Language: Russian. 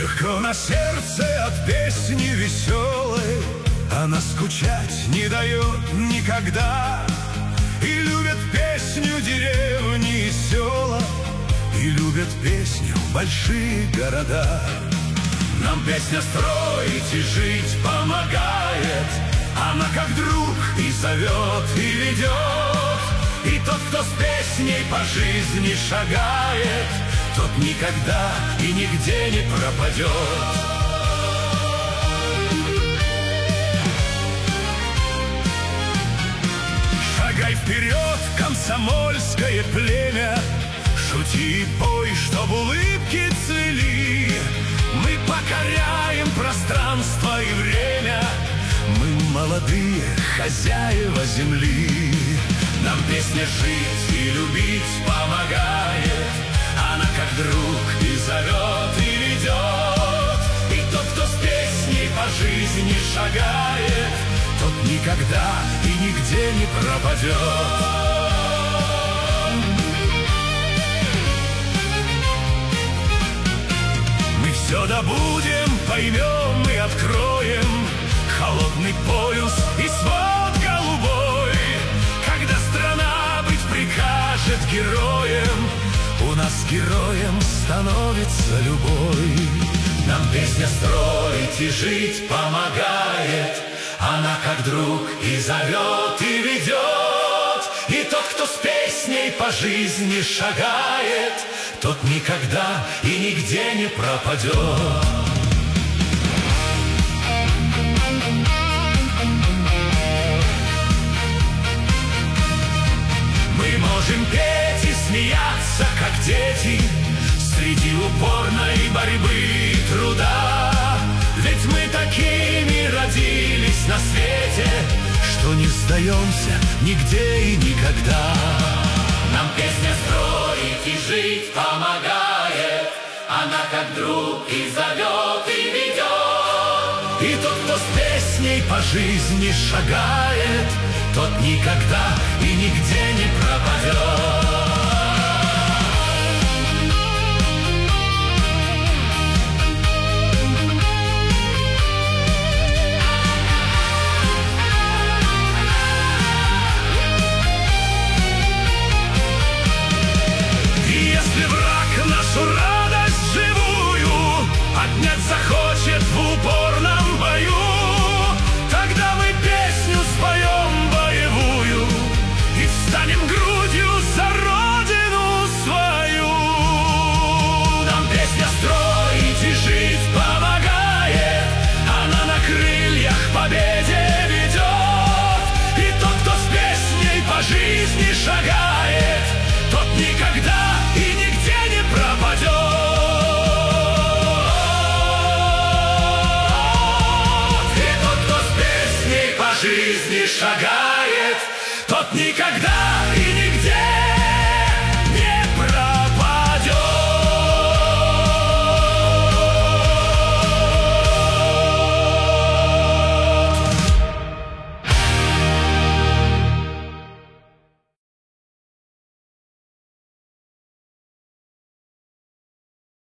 Легко на сердце от песни веселой, она скучать не дает никогда. И любят песню деревни и села, и любят песню большие города. Нам песня строить и жить помогает, она как друг и зовет, и ведет. И тот, кто с песней по жизни шагает, тот никогда и нигде не пропадет. Шагай вперед, комсомольское племя, шути и пой, чтоб улыбки цвели. Мы покоряем пространство и время, мы молодые хозяева земли. Нам песня жить и любить помогает, она как друг и зовет, и ведет. И тот, кто с песней по жизни шагает, тот никогда и нигде не пропадет. Мы все добудем, поймем и откроем холодный полюс и свод голубой. Когда страна быть прикажет героем, у нас героем становится любой. Нам песня строить и жить помогает, она как друг и зовет, и ведет. И тот, кто с песней по жизни шагает, тот никогда и нигде не пропадет. Мы можем петь и смеяться, как дети, среди упорной борьбы и труда. Ведь мы такими родились на свете, что не сдаемся нигде и никогда. Нам песня строить и жить помогает, она как друг и зовет, и ведет. И тот, кто с песней по жизни шагает, тот никогда и нигде не пропадет. Нашу радость живую отнять захочет в упорном бою, тогда мы песню споем боевую и встанем грудью за родину свою. Нам песня строить и жить помогает, она на крыльях победе ведет. И тот, кто с песней по жизни шагает, тот никогда и нигде не пропадет. И тот, кто с песней по жизни шагает, тот никогда и нигде